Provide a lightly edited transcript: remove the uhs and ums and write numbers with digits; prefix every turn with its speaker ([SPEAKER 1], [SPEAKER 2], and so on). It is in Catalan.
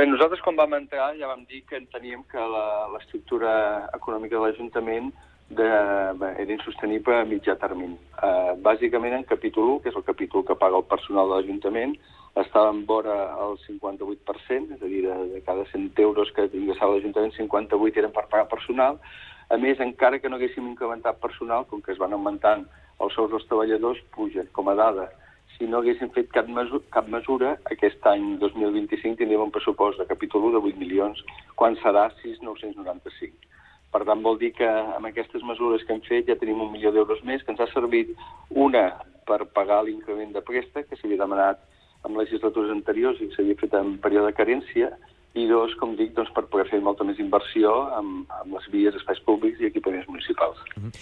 [SPEAKER 1] Bé, nosaltres quan vam entrar ja vam dir que enteníem que l'estructura econòmica de l'Ajuntament era insostenible a mitjà termini. Bàsicament en capítol 1, que és el capítol que paga el personal de l'Ajuntament, estàvem vora el 58%, és a dir, de cada 100 euros que ingressava l'Ajuntament, 58 eren per pagar personal. A més, encara que no haguéssim incrementat personal, com que es van augmentant els sous dels treballadors, pugen com a dada. Si no haguéssim fet cap mesura, aquest any 2025 tindríem un pressupost de capítol 1 de 8 milions, quan serà 6.995. Per tant, vol dir que amb aquestes mesures que hem fet ja tenim 1 milió d'euros més, que ens ha servit una per pagar l'increment de préstec, que s'havia demanat en legislatures anteriors i que s'havia fet en període de carència, i dos, com dic, per poder fer molta més inversió amb les vies, espais públics i equipaments municipals.